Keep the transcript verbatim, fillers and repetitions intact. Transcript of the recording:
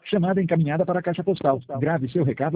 Chamada encaminhada para a caixa postal. Grave seu recado